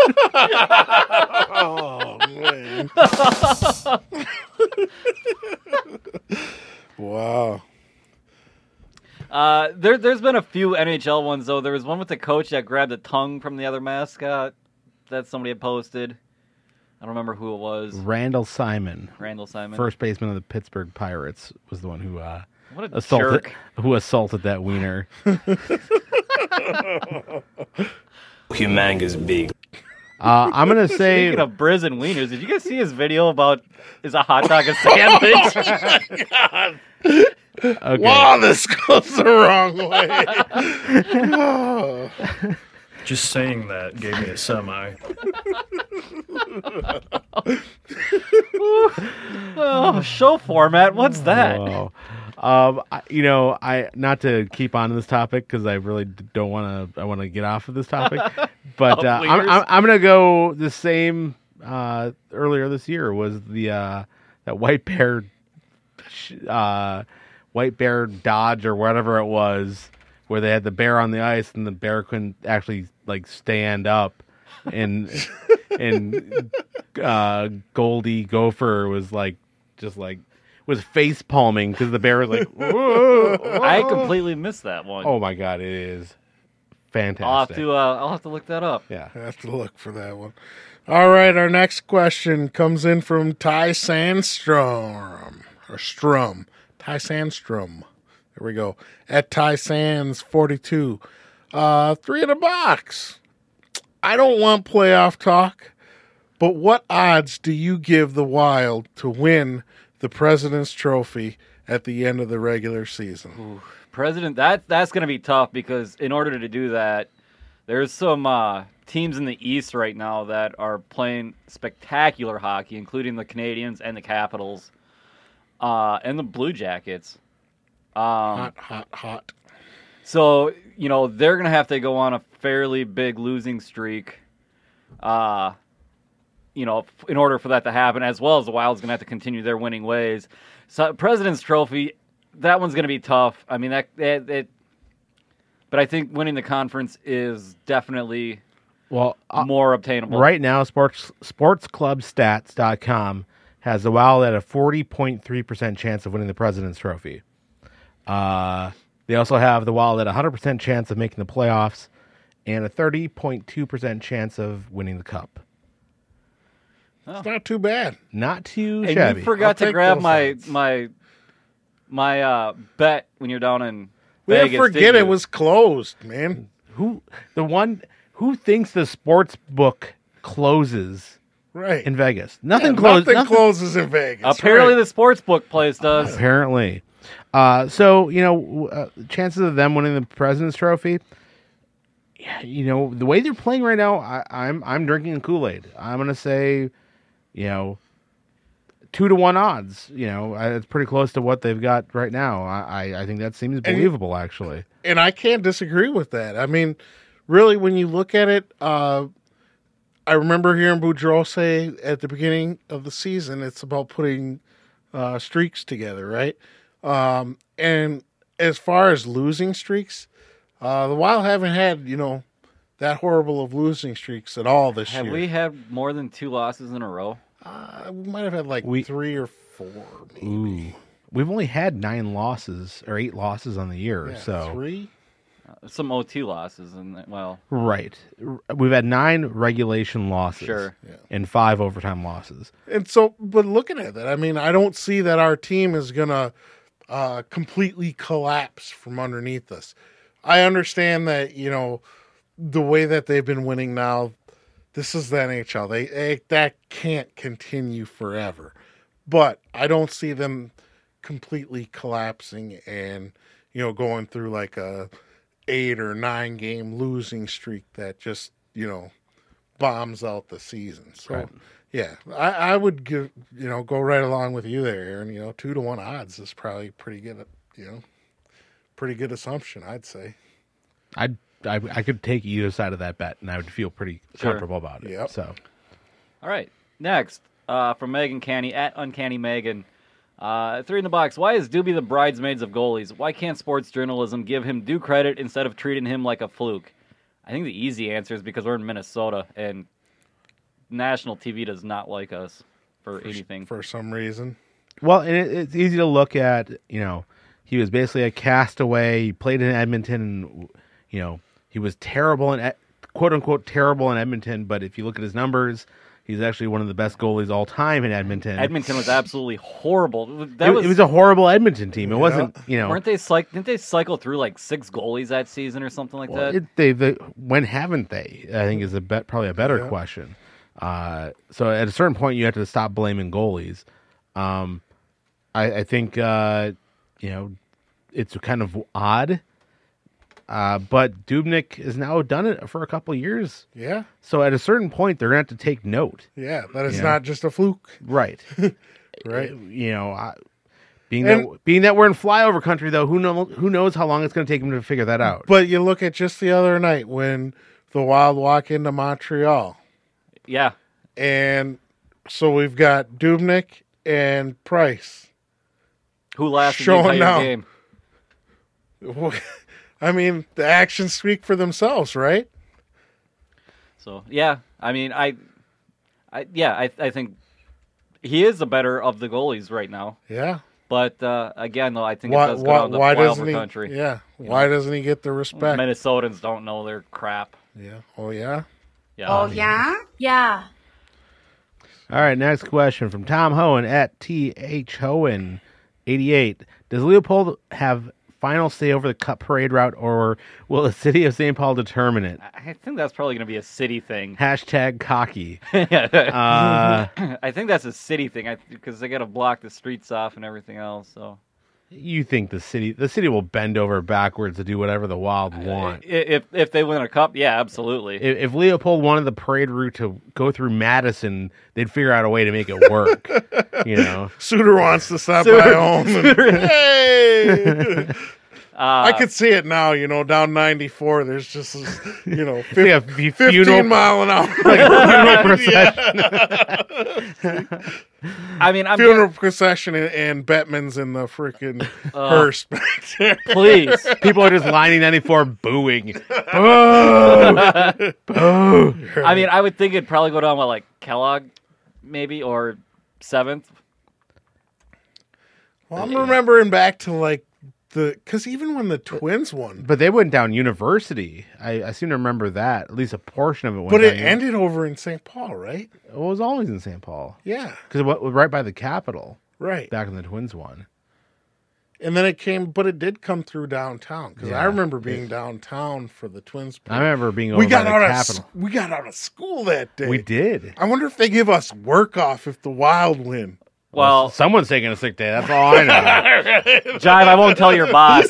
Oh, man. Wow. Uh, there, there's been a few N H L ones, though. There was one with the coach that grabbed a tongue from the other mascot that somebody had posted. I don't remember who it was. Randall Simon, Randall Simon. first baseman of the Pittsburgh Pirates, was the one who uh, What a assaulted jerk. who assaulted that wiener. Humongous big. Uh, I'm gonna say Speaking of Briz and wieners, did you guys see his video about is a hot dog a sandwich? okay. Wow, this goes the wrong way. Oh. Just saying that gave me a semi. Oh, show format. What's that? Whoa. Um, I, you know, I not to keep on this topic because I really d- don't want to. I want to get off of this topic, but Of uh, I'm, wieners? I'm I'm gonna go the same. Uh, earlier this year was the uh, that white bear, sh- uh, white bear Dodge or whatever it was, where they had the bear on the ice and the bear couldn't actually like stand up, and and uh, Goldie Gopher was like just like. was face palming because the bear was like, whoa, whoa. I completely missed that one. Oh my god, it is fantastic. I'll have to. Uh, I'll have to look that up. yeah. I have to look for that one. All right, our next question comes in from Ty Sandstrom. Or Strum. Ty Sandstrom. There we go. At Ty Sands forty-two. Uh, three in a box. I don't want playoff talk, but what odds do you give the Wild to win the President's Trophy at the end of the regular season? President, that that's going to be tough because in order to do that, there's some uh, teams in the East right now that are playing spectacular hockey, including the Canadians and the Capitals, uh, and the Blue Jackets. Um, Hot, hot, hot. So, you know, they're going to have to go on a fairly big losing streak, uh, you know, in order for that to happen, as well as the Wild's going to have to continue their winning ways. So, President's Trophy, that one's going to be tough. I mean, that it, it. But I think winning the conference is definitely Well, uh, more obtainable. right now, sports sports club stats dot com has the Wild at a forty point three percent chance of winning the President's Trophy. Uh, they also have the Wild at a one hundred percent chance of making the playoffs and a thirty point two percent chance of winning the Cup. It's not too bad. Not too And shabby. you forgot I'll to take grab both my sides. my my uh, bet when you're down in We Vegas. didn't forget didn't it you? was closed, man. Who the one who thinks the sports book closes Right. in Vegas? Nothing Yeah, closes. Nothing closes in Vegas. Apparently, right. the sports book place does. Apparently. Uh, so, you know, uh, chances of them winning the President's Trophy, yeah, you know, the way they're playing right now, I, I'm I'm drinking Kool-Aid. I'm going to say, you know, two to one odds. You know, I- it's pretty close to what they've got right now. I, I, I think that seems you- believable, actually. And I can't disagree with that. I mean, really, when you look at it, uh, I remember hearing Boudreaux say at the beginning of the season, it's about putting uh, streaks together, right? Um, and as far as losing streaks, uh, the Wild haven't had, you know, that horrible of losing streaks at all this Have year. we had more than two losses in a row? Uh, we might have had like We- three or four, maybe. Ooh. We've only had nine losses or eight losses on the year. Yeah, so three. Some O T losses, and well, Right. We've had nine regulation losses. Sure. Yeah. And five overtime losses. And so, but looking at that, I mean, I don't see that our team is going to uh, completely collapse from underneath us. I understand that, you know, the way that they've been winning now, this is the N H L. They, they that can't continue forever. But I don't see them completely collapsing and, you know, going through like a eight or nine game losing streak that just, you know, bombs out the season. So, Right. yeah, I, I would give, you know, go right along with you there, Aaron. You know, two to one odds is probably pretty good, you know, pretty good assumption, I'd say. I'd, I I could take either side of that bet, and I would feel pretty Sure. comfortable about it. Yep. So, all right. Next, uh, from Megan Canny at Uncanny Megan. Uh, three in the box. Why is Doobie the bridesmaids of goalies? Why can't sports journalism give him due credit instead of treating him like a fluke? I think the easy answer is because we're in Minnesota and national T V does not like us for anything. For some reason. well, and it, it's easy to look at. You know, he was basically a castaway. He played in Edmonton, and you know, he was terrible in quote unquote terrible in Edmonton. But if you look at his numbers, he's actually one of the best goalies all time in Edmonton. Edmonton was absolutely horrible. That It, was, it was a horrible Edmonton team. It wasn't, you know. weren't they cyc- didn't they cycle through like six goalies that season or something like Well, that? it, they, they, when haven't they? I think is a bet, probably a better Yeah. question. Uh, so at a certain point, you have to stop blaming goalies. Um, I, I think uh, you know it's kind of odd, uh, but Dubnyk has now done it for a couple of years. Yeah. So at a certain point, they're gonna have to take note, Yeah. That is Yeah. not just a fluke. right? Right. You know, I, being And- that being that we're in flyover country, though, who know who knows how long it's going to take them to figure that out. But you look at just the other night when the Wild walk into Montreal. yeah. And so we've got Dubnyk and Price. Who lasted Showing the entire now. game? I mean, the actions speak for themselves, right? So yeah, I mean, I, I yeah, I I think he is the better of the goalies right now. Yeah. But uh, again, though, I think Why, it does go why, down to why flyover doesn't he? country. Yeah. Why doesn't he get the respect? Minnesotans don't know their crap. Yeah. Oh, yeah. Yeah. Oh, yeah? Yeah. All right, next question from Tom Hohen at T H Hohen eighty-eight. Does Leopold have final say over the Cup parade route, or will the city of Saint Paul determine it? I think that's probably going to be a city thing. Hashtag cocky. uh, Uh, I think that's a city thing because they got to block the streets off and everything else. So you think the city the city will bend over backwards to do whatever the Wild want? I- if if they win a cup, yeah, absolutely. If, if Leopold wanted the parade route to go through Madison, they'd figure out a way to make it work. You know, Suter wants to stop Suter- by home. And, hey! Uh, I could see it now, you know, down ninety-four. There's just, this, you know, It's like a fif- fu- funeral- fifteen mile an hour. like a funeral procession. I mean, I'm Funeral procession and, and Bettman's in the freaking hearse back there. please. People are just lining ninety-four booing. Boo! I mean, I would think it'd probably go down with like Kellogg, maybe, or seventh. Well, I'm remembering back to like the because even when the Twins won, But they went down University. I, I seem to remember that. At least a portion of it went but down. it ended over in Saint Paul, right? It was always in Saint Paul. Yeah, Because it was right by the Capitol right. back in the Twins one. And then it came, but it did come through downtown because I Yeah. remember being downtown for the Twins. Play. I remember being over we got by out the of Capitol. s- we got out of school that day. We did. I wonder if they give us work off if the Wild win. Well, Someone's taking a sick day. That's all I know. Jive, I won't tell your boss.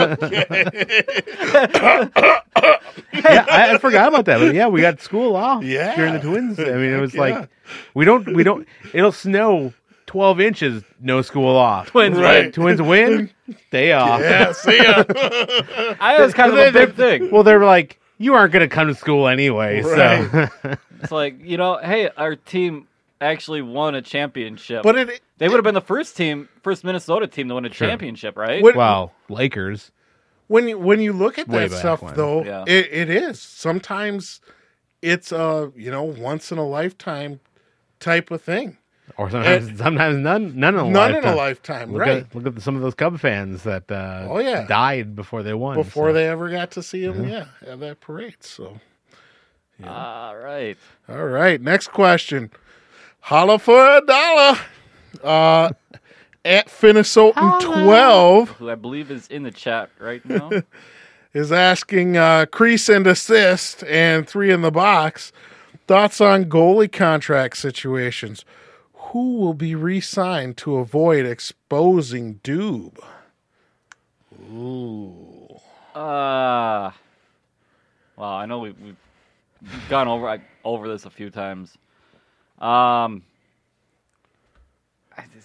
yeah, I, I forgot about that. But yeah, we got school off Yeah. during the Twins. I mean, it was Heck yeah. like we don't we don't. It'll snow twelve inches, no school off. Twins Right. win. Twins win, day off. Yeah, see ya. I was kind of a big thing. Well, they were like, you aren't going to come to school anyway. Right. So It's like, you know, hey, our team actually won a championship. But it, they would have been the first team, first Minnesota team to win a Sure. championship, right? What- well, Lakers. when you when you look at Way that back stuff, when. though, Yeah. it, it is sometimes it's a you know once in a lifetime type of thing. Or sometimes, sometimes none, none in a None lifetime. in a lifetime, Look right? At, look at some of those Cub fans that uh, Oh, yeah. died before they won. Before so. they ever got to see him, yeah, at that parade. So, All right. all right, next question. Holla for a dollar. Uh, at Minnesota twelve Who I believe is in the chat right now. is asking uh, crease and assist and three in the box. Thoughts on goalie contract situations? Who will be re-signed to avoid exposing Doob? Ooh. Uh, well, I know we, we've gone over I, over this a few times. Um, I,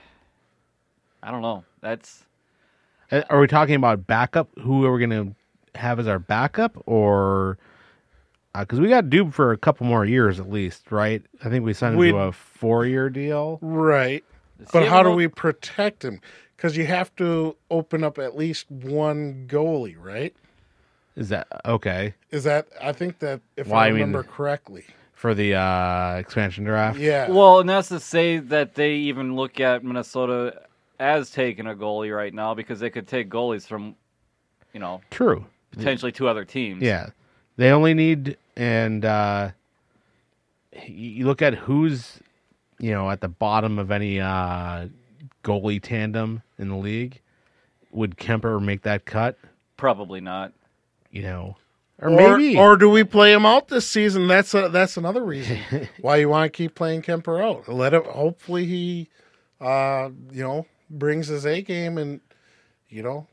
I don't know. That's Uh, Are we talking about backup? Who are we going to have as our backup? Or because we got Dube for a couple more years at least, right? I think we signed him We- to a four-year deal. Right. Does But he how have do a- we protect him? Because you have to open up at least one goalie, right? Is that okay Is that, I think that, if Well, I I mean- remember correctly. for the uh, expansion draft? Yeah. Well, and that's to say that they even look at Minnesota as taking a goalie right now because they could take goalies from, you know, True. potentially two other teams. Yeah, they only need and uh, you you look at who's you know at the bottom of any uh, goalie tandem in the league. Would Kemper make that cut? Probably not. You know, or, Or, maybe or do we play him out this season? That's a, that's another reason why you want to keep playing Kemper out. Let him. Hopefully he, uh, you know, brings his A game, and you know,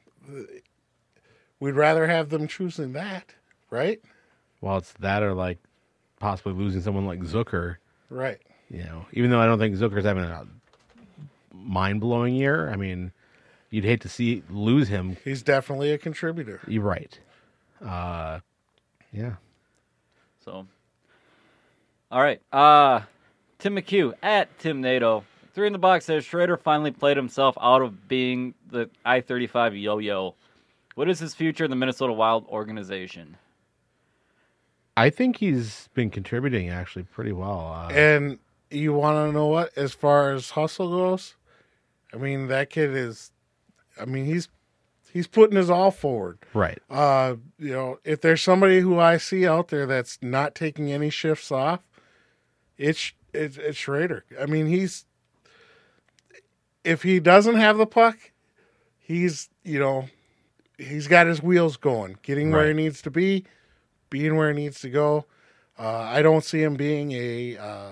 we'd rather have them choosing that, right? well, it's that or like possibly losing someone like Zucker. Right. You know, even though I don't think Zucker's having a mind blowing year. I mean, you'd hate to see lose him. He's definitely a contributor. You're right. Uh, yeah. So, all right. Uh, Tim McHugh at Tim Nato. Three in the box says Schrader finally played himself out of being the I thirty-five yo-yo. What is his future in the Minnesota Wild organization? I think he's been contributing actually pretty well. Uh, And you want to know what? As far as hustle goes, I mean that kid is. I mean he's he's putting his all forward. right. Uh, you know, if there's somebody who I see out there that's not taking any shifts off, it's it's, it's Schrader. I mean, he's if he doesn't have the puck, he's you know, he's got his wheels going, getting where he Right. needs to be, being where he needs to go. Uh, I don't see him being a uh,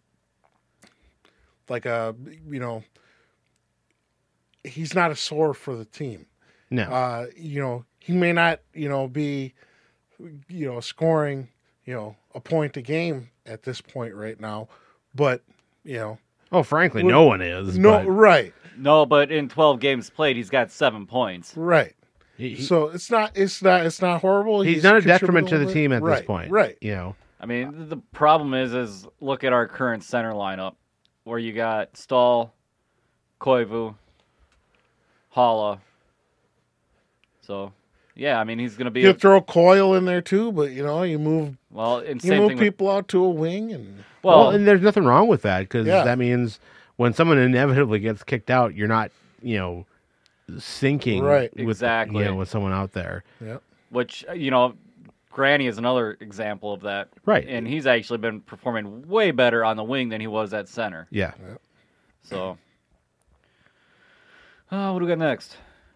like a you know, he's not a sore for the team. No. Uh, you know, he may not, you know, be, you know, scoring, you know, a point a game at this point right now, but you know, oh, frankly, no one is. no, but right, No, but in twelve games played, he's got seven points. right. he- he- So it's not, it's not, it's not horrible. he's, not a detriment to contributing the a team little at this bit. point. right? You know. I mean, the problem is, is look at our current center lineup. where you got Stahl, Koivu, Hala. So, yeah, I mean, he's going to be... You a, throw Coyle in there, too, but, you know, you move well, and you same move thing with, people out to a wing. and well, Well, and there's nothing wrong with that because Yeah. that means when someone inevitably gets kicked out, you're not, you know, sinking Right. with Exactly. you know with someone out there. Yeah. which, you know, Granny is another example of that. Right. And he's actually been performing way better on the wing than he was at center. Yeah. So, uh, what do we got next?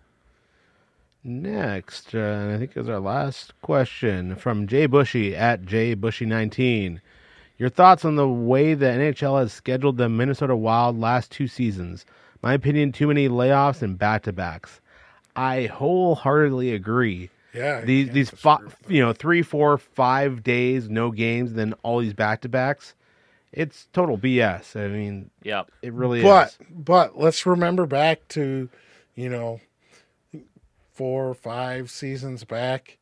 Next, uh, and I think is our last question from Jay Bushy at Jay Bushy nineteen. Your thoughts on the way the N H L has scheduled the Minnesota Wild last two seasons? My opinion, too many layoffs and back-to-backs. I wholeheartedly agree. Yeah. I These can't these disagree fi- with that. you know three, four, five days, no games, then all these back-to-backs. It's total B S. I mean, Yep. it really But is. but let's remember back to, you know, four or five seasons back,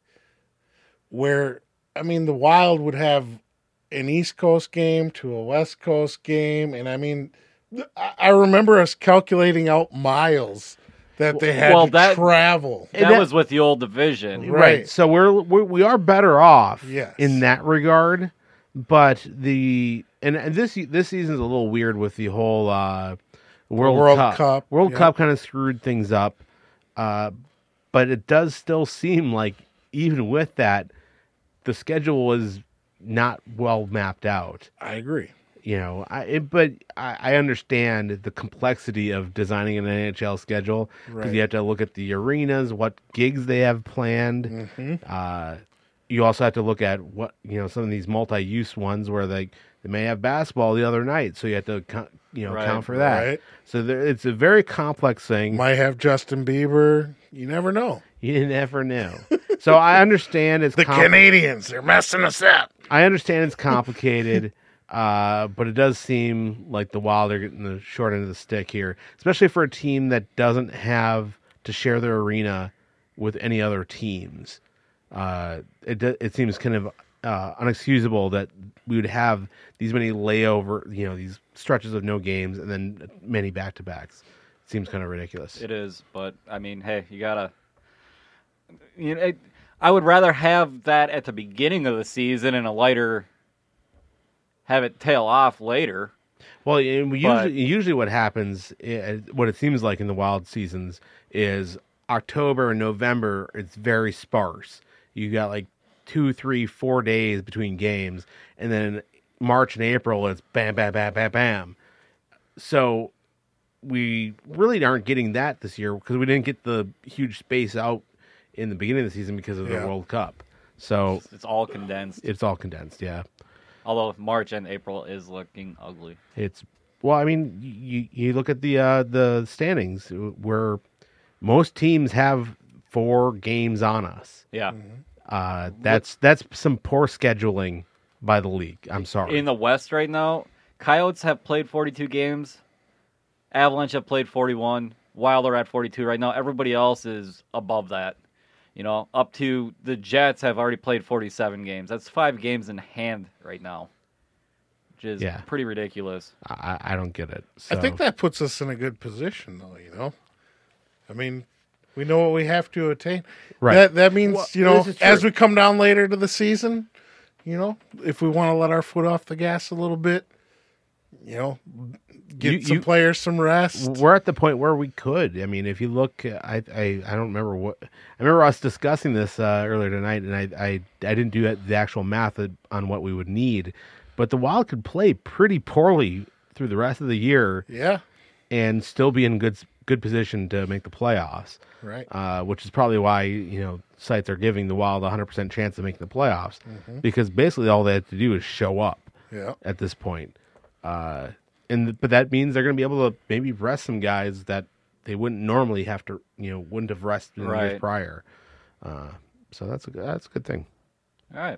where I mean the Wild would have an East Coast game to a West Coast game, and I mean, I I remember us calculating out miles that they had Well, to that- travel. That, that- was with the old division. Right. Right. So we're, we're we are better off Yes. in that regard, but the and, and this this season's a little weird with the whole uh, World, World Cup. Cup, World yeah. Cup kind of screwed things up, uh, but it does still seem like even with that, the schedule was not well mapped out. I agree. You know, I it, but I, I understand the complexity of designing an N H L schedule because Right. you have to look at the arenas, what gigs they have planned. Mm-hmm. Uh, you also have to look at what you know some of these multi-use ones where they they may have basketball the other night, so you have to co- you know Right, count for that. right. So there, it's a very complex thing. Might have Justin Bieber. You never know. You never know. So I understand it's The compli- Canadians, they're messing us up. I understand it's complicated, uh, but it does seem like the Wild are getting the short end of the stick here, especially for a team that doesn't have to share their arena with any other teams. Uh, it do- it seems kind of uh, unexcusable that we would have these many layover, you know, these stretches of no games and then many back to backs. It seems kind of ridiculous. It is, but I mean, hey, you gotta. You know, it, I would rather have that at the beginning of the season and a lighter. Have it tail off later. Well, and we But- usually usually what happens, eh, what it seems like in the Wild seasons is October and November. It's very sparse. You got like two, three, four days between games, and then March and April it's bam, bam, bam, bam, bam. So we really aren't getting that this year because we didn't get the huge space out in the beginning of the season because of the Yeah. World Cup. So It's all condensed. it's all condensed. Yeah. Although March and April is looking ugly. It's well, I mean, you you look at the uh, the standings where most teams have four games on us. Yeah. Uh, that's that's some poor scheduling by the league. I'm sorry. In the West right now, Coyotes have played forty-two games. Avalanche have played forty-one. Wild are at forty-two right now. Everybody else is above that. You know, up to the Jets have already played forty-seven games. That's five games in hand right now, which is Yeah. pretty ridiculous. I, I don't get it. I So, think that puts us in a good position, though. You know, I mean, we know what we have to attain. Right. That that means Well, you know, this is true. as we come down later to the season, you know, if we want to let our foot off the gas a little bit, you know, get You- some you- players some rest. we're at the point where we could. I mean, if you look, I I, I don't remember what I remember us discussing this uh, earlier tonight, and I, I I didn't do the actual math on what we would need, but the Wild could play pretty poorly through the rest of the year Yeah, and still be in good good position to make the playoffs. right. Uh, which is probably why you know sites are giving the Wild a hundred percent chance of making the playoffs because basically all they have to do is show up Yeah, at this point. Uh, and but that means they're going to be able to maybe rest some guys that they wouldn't normally have to, you know, wouldn't have rested in the years Right. prior. Uh, so that's a good- that's a good thing. All right.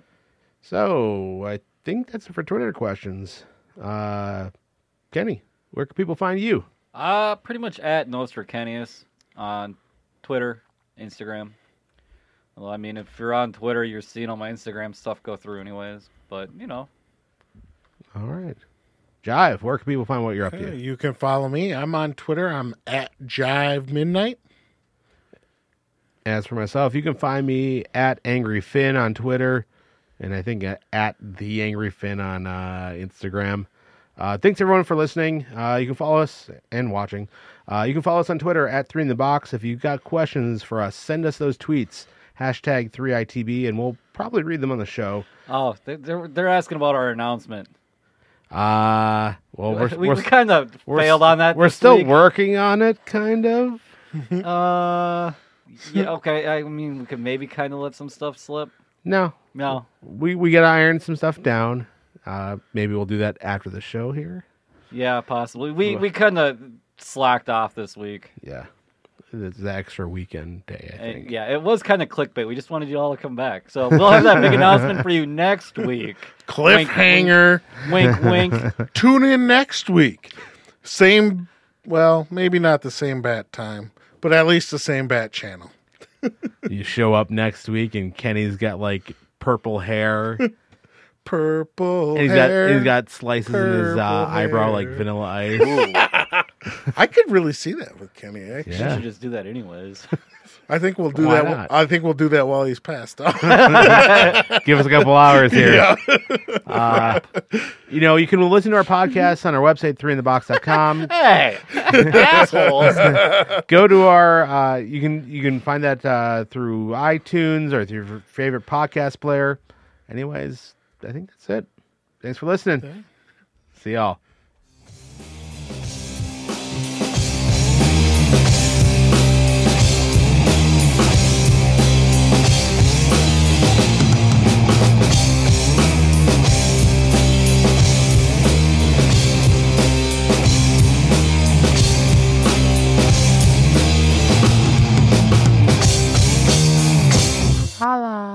So I think that's it for Twitter questions. Uh, Kenny, where can people find you? Uh, pretty much at Nostracanius on Twitter, Instagram. Well, I mean, if you're on Twitter, you're seeing all my Instagram stuff go through anyways. But, you know, All right, Jive, where can people find what you're up Uh, to? You can follow me. I'm on Twitter. I'm at Jive Midnight. As for myself, you can find me at Angry Finn on Twitter, and I think at, at The Angry Finn on uh, Instagram. Uh, thanks everyone for listening. Uh, you can follow us and watching. Uh, you can follow us on Twitter at Three in the Box. If you've got questions for us, send us those tweets. Hashtag three I T B, and we'll probably read them on the show. Oh, they- they're they're asking about our announcement. Uh, well, we're, we we're, we kind of we're failed s- on that. We're this still week. working on it, kind of. Uh, yeah, okay. I mean, we could maybe kind of let some stuff slip. No, No, we we got to iron some stuff down. Uh, maybe we'll do that after the show here. yeah, possibly. We we kind of slacked off this week. Yeah, it's the extra weekend day. I Uh, think. yeah, it was kind of clickbait. We just wanted you all to come back. So we'll have that big announcement for you next week. Cliffhanger. Wink, wink. wink. Tune in next week. Same, well, maybe not the same bat time, but at least the same bat channel. You show up next week and Kenny's got like purple hair. Purple And he's got hair. he's got slices in his purple uh, eyebrow like hair. Vanilla Ice. I could really see that with Kenny. Actually. We Yeah. should just do that anyways. I think we'll do Why that. not? I think we'll do that while he's passed out. Give us a couple hours here. Uh, you know, you can listen to our podcast on our website, three in the box dot com. Hey, assholes! Go to our uh, you can you can find that uh, through iTunes or through your favorite podcast player. Anyways, I think that's it. Thanks for listening. See y'all. Holla.